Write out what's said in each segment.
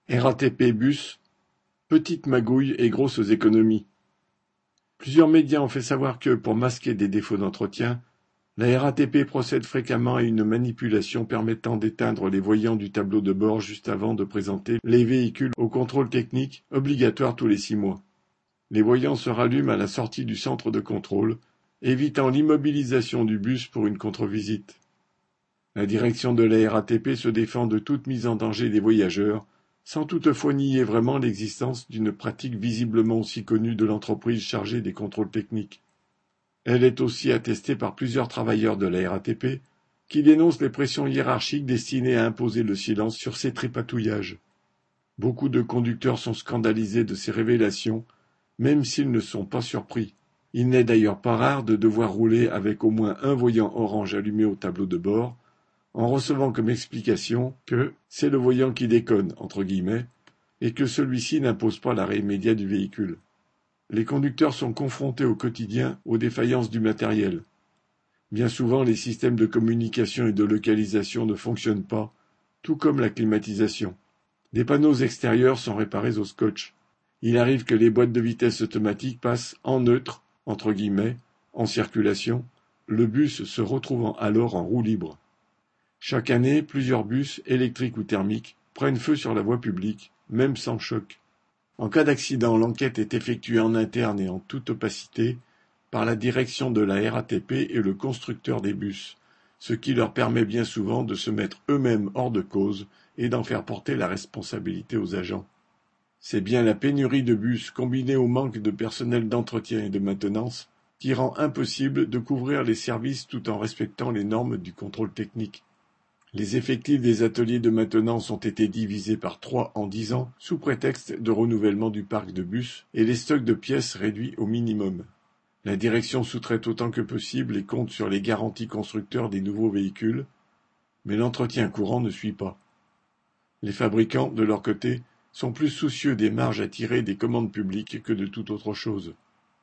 RATP Bus, petite magouille et grosses économies. Plusieurs médias ont fait savoir que, pour masquer des défauts d'entretien, la RATP procède fréquemment à une manipulation permettant d'éteindre les voyants du tableau de bord juste avant de présenter les véhicules au contrôle technique, obligatoire tous les 6 mois. Les voyants se rallument à la sortie du centre de contrôle, évitant l'immobilisation du bus pour une contre-visite. La direction de la RATP se défend de toute mise en danger des voyageurs, sans toutefois nier vraiment l'existence d'une pratique visiblement aussi connue de l'entreprise chargée des contrôles techniques. Elle est aussi attestée par plusieurs travailleurs de la RATP qui dénoncent les pressions hiérarchiques destinées à imposer le silence sur ces tripatouillages. Beaucoup de conducteurs sont scandalisés de ces révélations, même s'ils ne sont pas surpris. Il n'est d'ailleurs pas rare de devoir rouler avec au moins un voyant orange allumé au tableau de bord, en recevant comme explication que c'est le voyant qui déconne, entre guillemets, et que celui-ci n'impose pas l'arrêt immédiat du véhicule. Les conducteurs sont confrontés au quotidien aux défaillances du matériel. Bien souvent, les systèmes de communication et de localisation ne fonctionnent pas, tout comme la climatisation. Des panneaux extérieurs sont réparés au scotch. Il arrive que les boîtes de vitesse automatiques passent en neutre, entre guillemets, en circulation, le bus se retrouvant alors en roue libre. Chaque année, plusieurs bus, électriques ou thermiques, prennent feu sur la voie publique, même sans choc. En cas d'accident, l'enquête est effectuée en interne et en toute opacité par la direction de la RATP et le constructeur des bus, ce qui leur permet bien souvent de se mettre eux-mêmes hors de cause et d'en faire porter la responsabilité aux agents. C'est bien la pénurie de bus combinée au manque de personnel d'entretien et de maintenance qui rend impossible de couvrir les services tout en respectant les normes du contrôle technique. Les effectifs des ateliers de maintenance ont été divisés par 3 en 10 ans sous prétexte de renouvellement du parc de bus et les stocks de pièces réduits au minimum. La direction sous-traite autant que possible et compte sur les garanties constructeurs des nouveaux véhicules, mais l'entretien courant ne suit pas. Les fabricants, de leur côté, sont plus soucieux des marges à tirer des commandes publiques que de toute autre chose.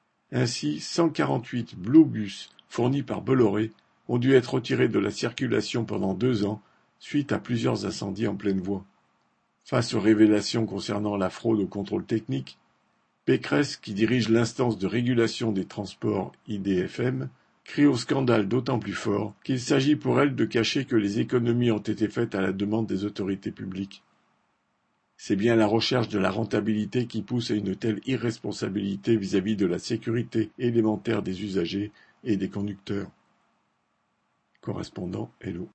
Ainsi, 148 Bluebus fournis par Bolloré ont dû être retirés de la circulation pendant 2 ans suite à plusieurs incendies en pleine voie. Face aux révélations concernant la fraude au contrôle technique, Pécresse, qui dirige l'instance de régulation des transports IDFM, crie au scandale d'autant plus fort qu'il s'agit pour elle de cacher que les économies ont été faites à la demande des autorités publiques. C'est bien la recherche de la rentabilité qui pousse à une telle irresponsabilité vis-à-vis de la sécurité élémentaire des usagers et des conducteurs. Correspondant Hello.